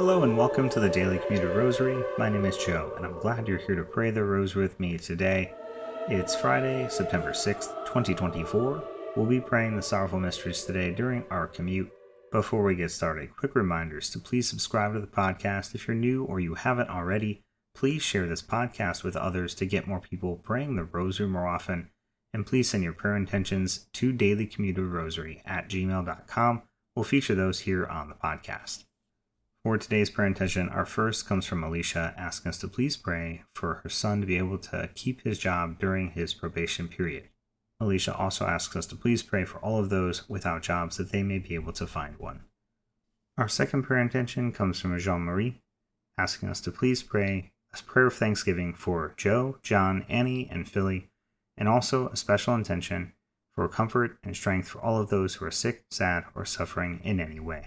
Hello and welcome to the Daily Commuter Rosary. My name is Joe, and I'm glad you're here to pray the Rosary with me today. It's Friday, September 6th, 2024. We'll be praying the Sorrowful Mysteries today during our commute. Before we get started, quick reminders to please subscribe to the podcast. If you're new or you haven't already, please share this podcast with others to get more people praying the Rosary more often. And please send your prayer intentions to dailycommuterrosary@gmail.com. We'll feature those here on the podcast. For today's prayer intention, our first comes from Alicia, asking us to please pray for her son to be able to keep his job during his probation period. Alicia also asks us to please pray for all of those without jobs that they may be able to find one. Our second prayer intention comes from Jean-Marie, asking us to please pray a prayer of thanksgiving for Joe, John, Annie, and Philly, and also a special intention for comfort and strength for all of those who are sick, sad, or suffering in any way.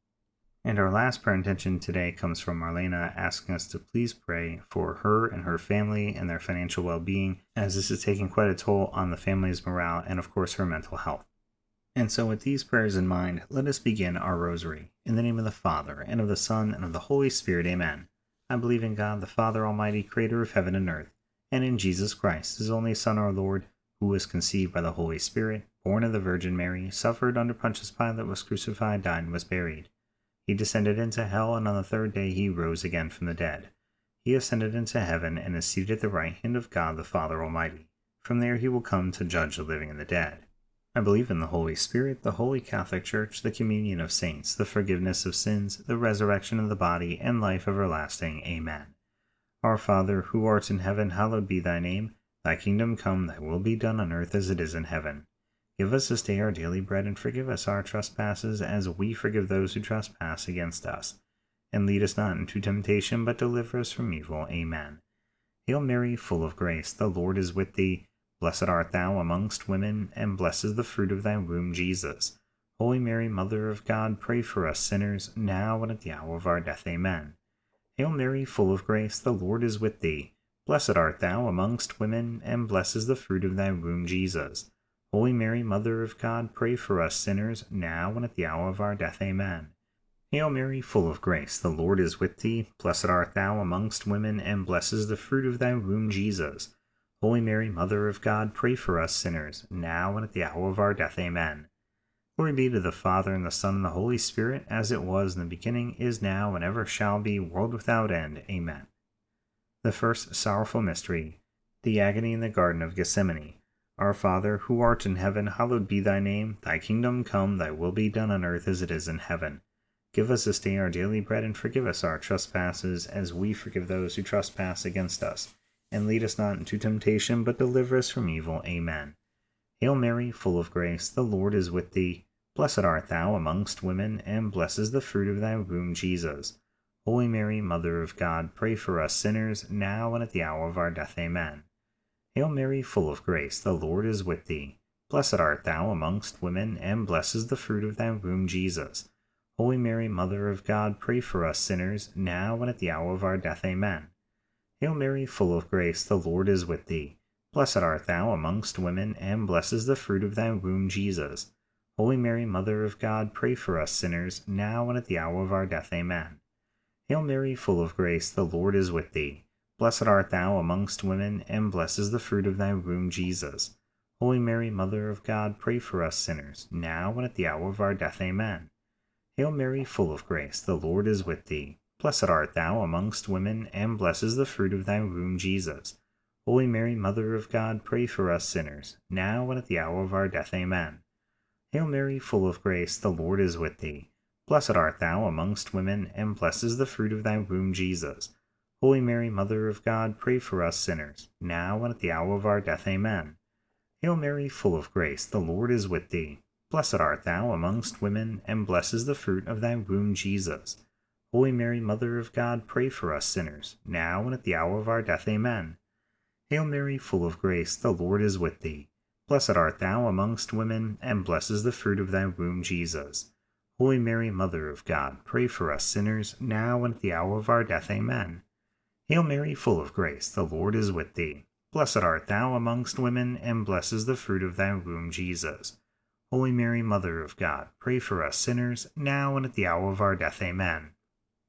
And our last prayer intention today comes from Marlena, asking us to please pray for her and her family and their financial well-being, as this is taking quite a toll on the family's morale and, of course, her mental health. And so with these prayers in mind, let us begin our rosary. In the name of the Father, and of the Son, and of the Holy Spirit, amen. I believe in God, the Father Almighty, creator of heaven and earth, and in Jesus Christ, his only Son, our Lord, who was conceived by the Holy Spirit, born of the Virgin Mary, suffered under Pontius Pilate, was crucified, died, and was buried. He descended into hell, and on the third day he rose again from the dead. He ascended into heaven, and is seated at the right hand of God the Father Almighty. From there he will come to judge the living and the dead. I believe in the Holy Spirit, the Holy Catholic Church, the communion of saints, the forgiveness of sins, the resurrection of the body, and life everlasting. Amen. Our Father, who art in heaven, hallowed be thy name. Thy kingdom come, thy will be done on earth as it is in heaven. Give us this day our daily bread, and forgive us our trespasses, as we forgive those who trespass against us. And lead us not into temptation, but deliver us from evil. Amen. Hail Mary, full of grace, the Lord is with thee. Blessed art thou amongst women, and blessed is the fruit of thy womb, Jesus. Holy Mary, Mother of God, pray for us sinners, now and at the hour of our death. Amen. Hail Mary, full of grace, the Lord is with thee. Blessed art thou amongst women, and blessed is the fruit of thy womb, Jesus. Holy Mary, Mother of God, pray for us sinners, now and at the hour of our death. Amen. Hail Mary, full of grace, the Lord is with thee. Blessed art thou amongst women, and blessed is the fruit of thy womb, Jesus. Holy Mary, Mother of God, pray for us sinners, now and at the hour of our death. Amen. Glory be to the Father, and the Son, and the Holy Spirit, as it was in the beginning, is now, and ever shall be, world without end. Amen. The first sorrowful mystery, the agony in the Garden of Gethsemane. Our Father, who art in heaven, hallowed be thy name. Thy kingdom come, thy will be done on earth as it is in heaven. Give us this day our daily bread, and forgive us our trespasses, as we forgive those who trespass against us. And lead us not into temptation, but deliver us from evil. Amen. Hail Mary, full of grace, the Lord is with thee. Blessed art thou amongst women, and blessed is the fruit of thy womb, Jesus. Holy Mary, Mother of God, pray for us sinners, now and at the hour of our death. Amen. Hail Mary, full of grace, the Lord is with thee. Blessed art thou amongst women, and blessed is the fruit of thy womb, Jesus. Holy Mary, Mother of God, pray for us sinners, now and at the hour of our death. Amen. Hail Mary, full of grace, the Lord is with thee. Blessed art thou amongst women, and blessed is the fruit of thy womb, Jesus. Holy Mary, Mother of God, pray for us sinners, now and at the hour of our death. Amen. Hail Mary, full of grace, the Lord is with thee. Blessed art thou amongst women, and blessed is the fruit of thy womb, Jesus. Holy Mary, Mother of God, pray for us sinners, now and at the hour of our death. Amen. Hail Mary, full of grace, the Lord is with thee. Blessed art thou amongst women, and blessed is the fruit of thy womb, Jesus. Holy Mary, Mother of God, pray for us sinners, now and at the hour of our death. Amen. Hail Mary, full of grace, the Lord is with thee. Blessed art thou amongst women, and blessed is the fruit of thy womb, Jesus. Holy Mary, Mother of God, pray for us sinners, now and at the hour of our death. Amen. Hail Mary, full of grace, the Lord is with thee. Blessed art thou amongst women, and blessed is the fruit of thy womb, Jesus. Holy Mary, Mother of God, pray for us sinners, now and at the hour of our death. Amen. Hail Mary, full of grace, the Lord is with thee. Blessed art thou amongst women, and blessed is the fruit of thy womb, Jesus. Holy Mary, Mother of God, pray for us sinners, now and at the hour of our death. Amen. Hail Mary, full of grace, the Lord is with thee. Blessed art thou amongst women, and blessed is the fruit of thy womb, Jesus. Holy Mary, Mother of God, pray for us sinners, now and at the hour of our death. Amen.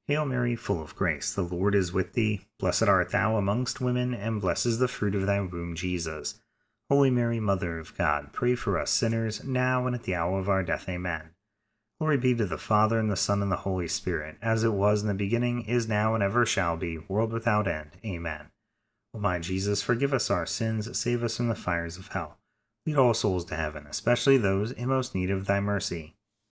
Hail Mary, full of grace, the Lord is with thee. Blessed art thou amongst women, and blessed is the fruit of thy womb, Jesus. Holy Mary, Mother of God, pray for us sinners, now and at the hour of our death. Amen. Glory be to the Father, and the Son, and the Holy Spirit, as it was in the beginning, is now, and ever shall be, world without end. Amen. O my Jesus, forgive us our sins, save us from the fires of hell. Lead all souls to heaven, especially those in most need of thy mercy.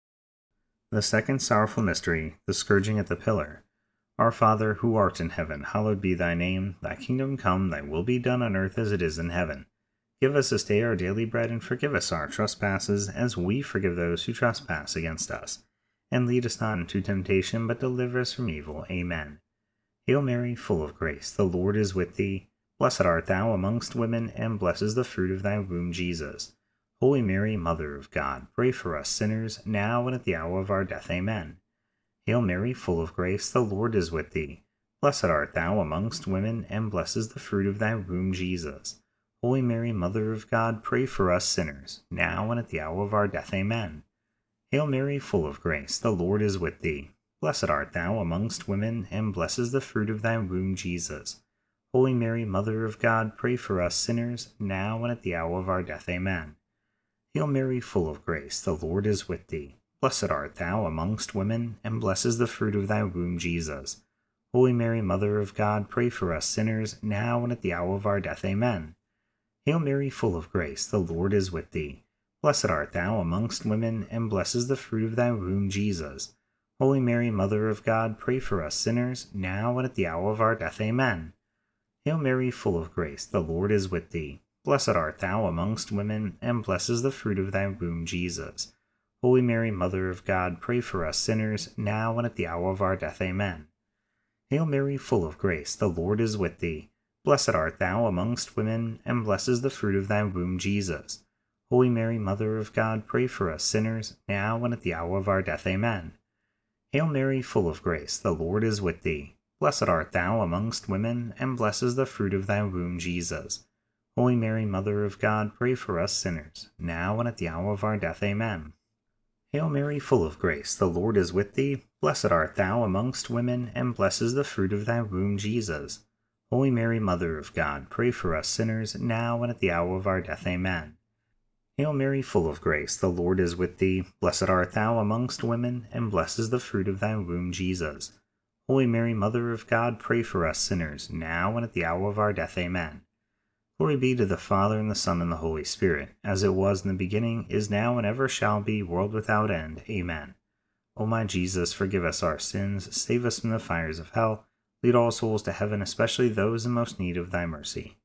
The second sorrowful mystery, the scourging at the pillar. Our Father, who art in heaven, hallowed be thy name. Thy kingdom come, thy will be done on earth as it is in heaven. Give us this day our daily bread, and forgive us our trespasses, as we forgive those who trespass against us. And lead us not into temptation, but deliver us from evil. Amen. Hail Mary, full of grace, the Lord is with thee. Blessed art thou amongst women, and blessed is the fruit of thy womb, Jesus. Holy Mary, Mother of God, pray for us sinners, now and at the hour of our death. Amen. Hail Mary, full of grace, the Lord is with thee. Blessed art thou amongst women, and blessed is the fruit of thy womb, Jesus. Holy Mary, Mother of God, pray for us sinners, now and at the hour of our death. Amen. Hail Mary, full of grace, the Lord is with thee. Blessed art thou amongst women, and blessed is the fruit of thy womb, Jesus. Holy Mary, Mother of God, pray for us sinners, now and at the hour of our death. Amen. Hail Mary, full of grace, the Lord is with thee. Blessed art thou amongst women, and blessed is the fruit of thy womb, Jesus. Holy Mary, Mother of God, pray for us sinners, now and at the hour of our death. Amen. Hail Mary, full of grace, the Lord is with thee. Blessed art thou amongst women, and blessed is the fruit of thy womb, Jesus. Holy Mary, Mother of God, pray for us sinners, now and at the hour of our death. Amen. Hail Mary, full of grace, the Lord is with thee. Blessed art thou amongst women, and blessed is the fruit of thy womb, Jesus. Holy Mary, Mother of God, pray for us sinners, now and at the hour of our death. Amen. Hail Mary, full of grace, the Lord is with thee. Blessed art thou amongst women, and blessed is the fruit of thy womb, Jesus. Holy Mary, Mother of God, pray for us sinners, now and at the hour of our death. Amen. Hail Mary, full of grace, the Lord is with thee. Blessed art thou amongst women, and blessed is the fruit of thy womb, Jesus. Holy Mary, Mother of God, pray for us sinners, now and at the hour of our death. Amen. Hail Mary, full of grace, the Lord is with thee. Blessed art thou amongst women, and blessed is the fruit of thy womb, Jesus. Holy Mary, Mother of God, pray for us sinners, now and at the hour of our death. Amen. Hail Mary, full of grace, the Lord is with thee. Blessed art thou amongst women, and blessed is the fruit of thy womb, Jesus. Holy Mary, Mother of God, pray for us sinners, now and at the hour of our death. Amen. Glory be to the Father, and the Son, and the Holy Spirit, as it was in the beginning, is now, and ever shall be, world without end. Amen. O my Jesus, forgive us our sins, save us from the fires of hell, lead all souls to heaven, especially those in most need of thy mercy.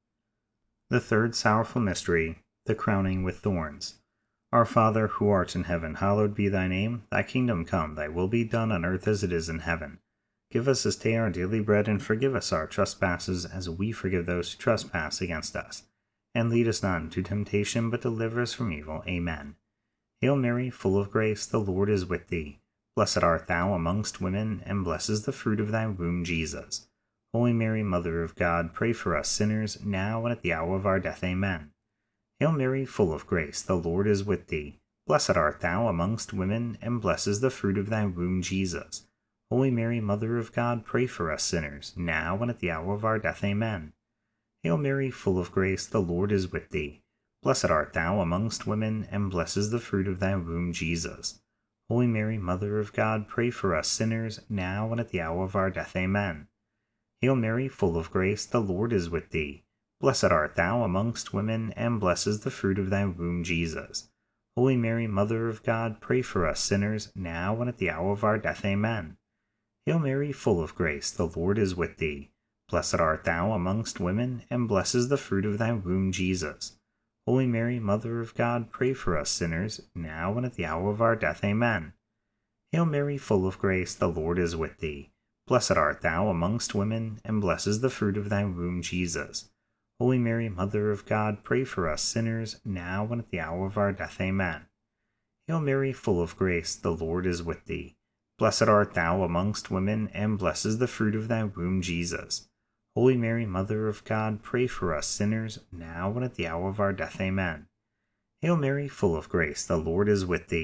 The third sorrowful mystery, the crowning with thorns. Our Father, who art in heaven, hallowed be thy name. Thy kingdom come, thy will be done on earth as it is in heaven. Give us this day our daily bread, and forgive us our trespasses, as we forgive those who trespass against us. And lead us not into temptation, but deliver us from evil. Amen. Hail Mary, full of grace, the Lord is with thee. Blessed art thou amongst women, and blessed is the fruit of thy womb, Jesus. Holy Mary, Mother of God, pray for us sinners, now and at the hour of our death. Amen. Hail Mary, full of grace, the Lord is with thee. Blessed art thou amongst women, and blessed is the fruit of thy womb, Jesus. Holy Mary, Mother of God, pray for us sinners, now and at the hour of our death. Amen. Hail Mary, full of grace, the Lord is with thee. Blessed art thou amongst women, and blessed is the fruit of thy womb, Jesus. Holy Mary, Mother of God, pray for us sinners, now and at the hour of our death. Amen. Hail Mary, full of grace, the Lord is with thee. Blessed art thou amongst women, and blessed is the fruit of thy womb, Jesus. Holy Mary, Mother of God, pray for us sinners, now and at the hour of our death. Amen. Hail Mary, full of grace, the Lord is with thee. Blessed art thou amongst women, and blessed is the fruit of thy womb, Jesus. Holy Mary, Mother of God, pray for us sinners, now and at the hour of our death. Amen. Hail Mary, full of grace, the Lord is with thee. Blessed art thou amongst women, and blessed is the fruit of thy womb, Jesus. Holy Mary, Mother of God, pray for us sinners, now and at the hour of our death. Amen. Hail Mary, full of grace, the Lord is with thee. Blessed art thou amongst women, and blessed is the fruit of thy womb, Jesus. Holy Mary, Mother of God, pray for us sinners, now and at the hour of our death. Amen. Hail Mary, full of grace, the Lord is with thee.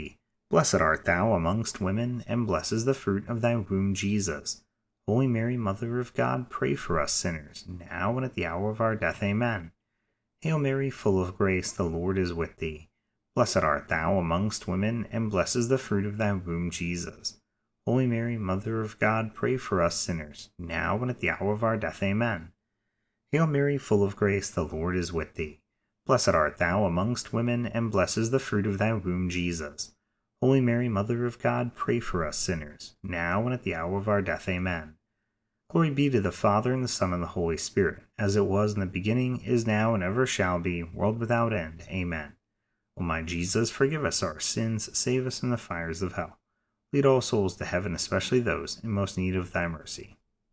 Blessed art thou amongst women, and blessed is the fruit of thy womb, Jesus. Holy Mary, Mother of God, pray for us sinners, now and at the hour of our death. Amen. Hail Mary, full of grace, the Lord is with thee. Blessed art thou amongst women, and blessed is the fruit of thy womb, Jesus. Holy Mary, Mother of God, pray for us sinners, now and at the hour of our death. Amen. Hail Mary, full of grace, the Lord is with thee. Blessed art thou amongst women, and blessed is the fruit of thy womb, Jesus. Holy Mary, Mother of God, pray for us sinners, now and at the hour of our death. Amen. Glory be to the Father, and the Son, and the Holy Spirit, as it was in the beginning, is now, and ever shall be, world without end. Amen. O my Jesus, forgive us our sins, save us from the fires of hell. Lead all souls to heaven, especially those in most need of thy mercy.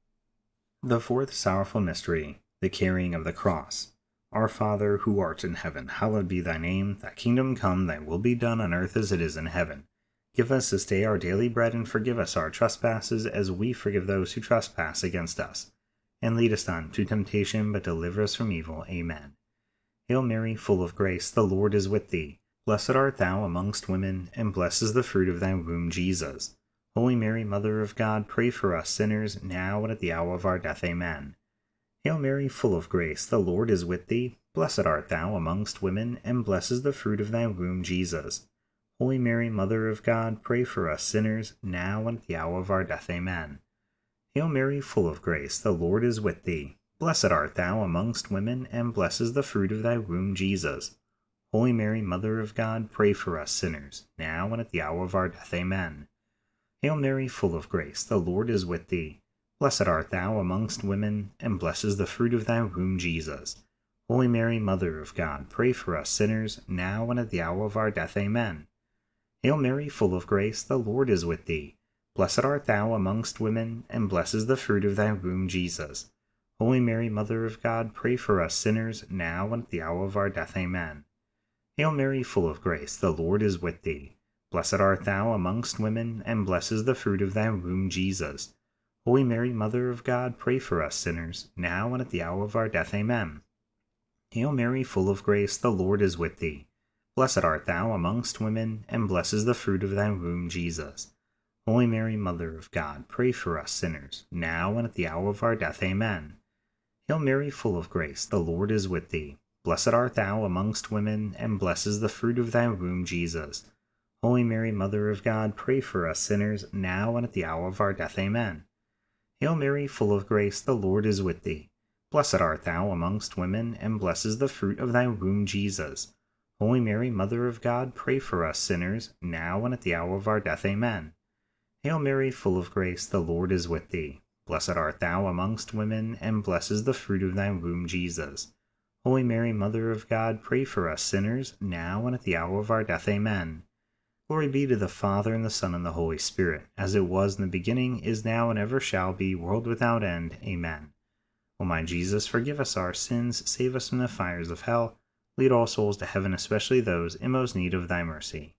The fourth sorrowful mystery, the carrying of the cross. Our Father, who art in heaven, hallowed be thy name. Thy kingdom come, thy will be done on earth as it is in heaven. Give us this day our daily bread, and forgive us our trespasses, as we forgive those who trespass against us. And lead us not into temptation, but deliver us from evil. Amen. Hail Mary, full of grace, the Lord is with thee. Blessed art thou amongst women, and blessed is the fruit of thy womb, Jesus. Holy Mary, Mother of God, pray for us sinners, now and at the hour of our death. Amen. Hail Mary, full of grace, the Lord is with thee. Blessed art thou amongst women, and blessed is the fruit of thy womb, Jesus. Holy Mary, Mother of God, pray for us sinners, now and at the hour of our death. Amen. Hail Mary, full of grace, the Lord is with thee. Blessed art thou amongst women, and blessed is the fruit of thy womb, Jesus. Holy Mary, Mother of God, pray for us sinners, now and at the hour of our death. Amen. Hail Mary, full of grace, the Lord is with thee. Blessed art thou amongst women, and blessed is the fruit of thy womb, Jesus. Holy Mary, Mother of God, pray for us sinners, now and at the hour of our death. Amen. Hail Mary, full of grace, the Lord is with thee. Blessed art thou amongst women, and blessed is the fruit of thy womb, Jesus. Holy Mary, Mother of God, pray for us sinners, now and at the hour of our death. Amen. Hail Mary, full of grace, the Lord is with thee. Blessed art thou amongst women, and blessed is the fruit of thy womb, Jesus. Holy Mary, Mother of God, pray for us sinners, now and at the hour of our death. Amen. Hail Mary, full of grace, the Lord is with thee. Blessed art thou amongst women, and blessed is the fruit of thy womb, Jesus. Holy Mary, Mother of God, pray for us sinners, now and at the hour of our death. Amen. Hail Mary, full of grace, the Lord is with thee. Blessed art thou amongst women, and blessed is the fruit of thy womb, Jesus. Holy Mary, Mother of God, pray for us sinners, now and at the hour of our death. Amen. Hail Mary, full of grace, the Lord is with thee. Blessed art thou amongst women, and blessed is the fruit of thy womb, Jesus. Holy Mary, Mother of God, pray for us sinners, now and at the hour of our death. Amen. Hail Mary, full of grace, the Lord is with thee. Blessed art thou amongst women, and blessed is the fruit of thy womb, Jesus. Holy Mary, Mother of God, pray for us sinners, now and at the hour of our death. Amen. Glory be to the Father, and the Son, and the Holy Spirit, as it was in the beginning, is now, and ever shall be, world without end. Amen. O my Jesus, forgive us our sins, save us from the fires of hell, lead all souls to heaven, especially those in most need of thy mercy.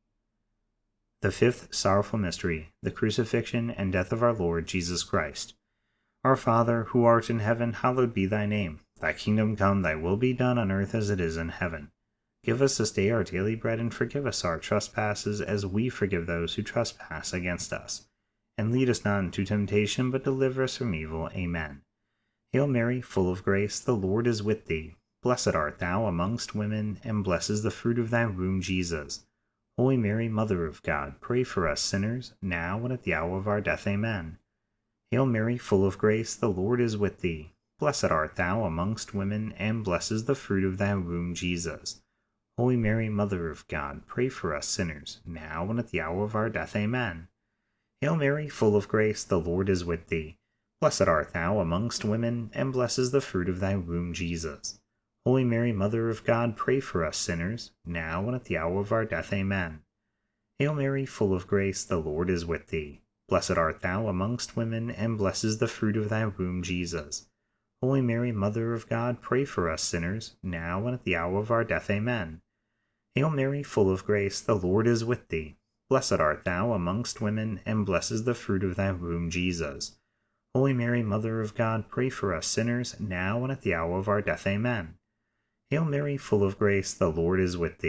The fifth sorrowful mystery, the crucifixion and death of our Lord Jesus Christ. Our Father, who art in heaven, hallowed be thy name. Thy kingdom come, thy will be done on earth as it is in heaven. Give us this day our daily bread, and forgive us our trespasses, as we forgive those who trespass against us. And lead us not into temptation, but deliver us from evil. Amen. Hail Mary, full of grace, the Lord is with thee. Blessed art thou amongst women, and blessed is the fruit of thy womb, Jesus. Holy Mary, Mother of God, pray for us sinners, now and at the hour of our death. Amen. Hail Mary, full of grace, the Lord is with thee. Blessed art thou amongst women, and blessed is the fruit of thy womb, Jesus. Holy Mary, Mother of God, pray for us sinners, now and at the hour of our death. Amen. Hail Mary, full of grace, the Lord is with thee. Blessed art thou amongst women, and blessed is the fruit of thy womb, Jesus. Holy Mary, Mother of God, pray for us sinners, now and at the hour of our death. Amen. Hail Mary, full of grace, the Lord is with thee. Blessed art thou amongst women, and blessed is the fruit of thy womb, Jesus. Holy Mary, Mother of God, pray for us sinners, now and at the hour of our death. Amen. Hail Mary, full of grace, the Lord is with thee. Blessed art thou amongst women, and blessed is the fruit of thy womb, Jesus. Holy Mary, Mother of God, pray for us sinners, now and at the hour of our death. Amen. Hail Mary, full of grace, the Lord is with thee.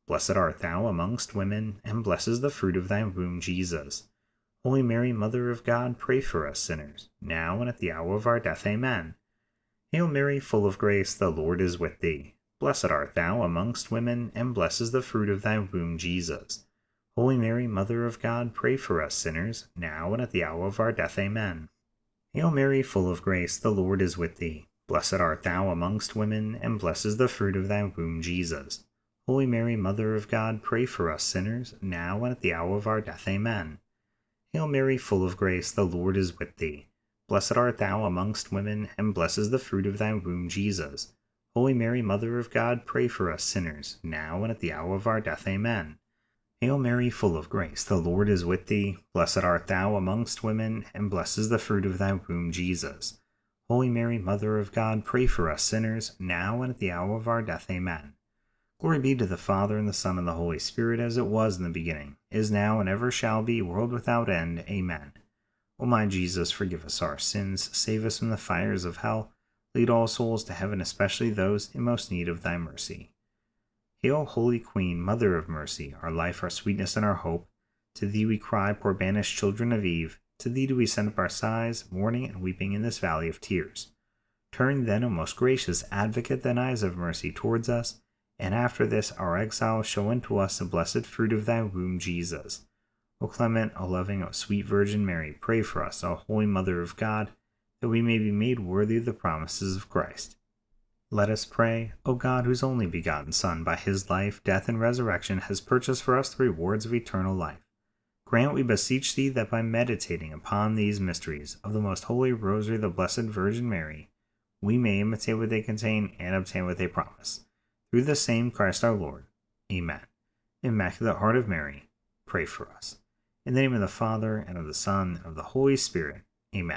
Blessed art thou amongst women, and blessed is the fruit of thy womb, Jesus. Holy Mary, Mother of God, pray for us sinners, now and at the hour of our death. Amen. Hail Mary, full of grace, the Lord is with thee. Blessed art thou amongst women, and blessed is the fruit of thy womb, Jesus. Holy Mary, Mother of God, pray for us sinners, now and at the hour of our death. Amen. Hail Mary, full of grace, the Lord is with thee. Blessed art thou amongst women, and blessed is the fruit of thy womb, Jesus. Holy Mary, Mother of God, pray for us sinners, now and at the hour of our death. Amen. Hail Mary, full of grace, the Lord is with thee. Blessed art thou amongst women, and blessed is the fruit of thy womb, Jesus. Holy Mary, Mother of God, pray for us sinners, now and at the hour of our death. Amen. Hail Mary, full of grace, the Lord is with thee. Blessed art thou amongst women, and blessed is the fruit of thy womb, Jesus. Holy Mary, Mother of God, pray for us sinners, now and at the hour of our death. Amen. Glory be to the Father, and the Son, and the Holy Spirit, as it was in the beginning, is now, and ever shall be, world without end. Amen. O my Jesus, forgive us our sins, save us from the fires of hell, lead all souls to heaven, especially those in most need of thy mercy. Hail, Holy Queen, Mother of Mercy, our life, our sweetness, and our hope. To thee we cry, poor banished children of Eve. To thee do we send up our sighs, mourning and weeping in this valley of tears. Turn then, O most gracious Advocate, thine eyes of mercy towards us, and after this our exile show unto us the blessed fruit of thy womb, Jesus. O clement, O loving, O sweet Virgin Mary, pray for us, O Holy Mother of God, that we may be made worthy of the promises of Christ. Let us pray. O God, whose only begotten Son, by his life, death, and resurrection, has purchased for us the rewards of eternal life, grant, we beseech thee, that by meditating upon these mysteries of the most holy Rosary of the Blessed Virgin Mary, we may imitate what they contain and obtain what they promise. Through the same Christ our Lord. Amen. Immaculate Heart of Mary, pray for us. In the name of the Father, and of the Son, and of the Holy Spirit. Amen.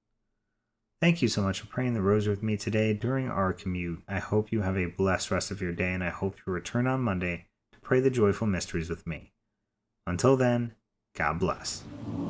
Thank you so much for praying the Rosary with me today during our commute. I hope you have a blessed rest of your day, and I hope you return on Monday to pray the joyful mysteries with me. Until then, God bless.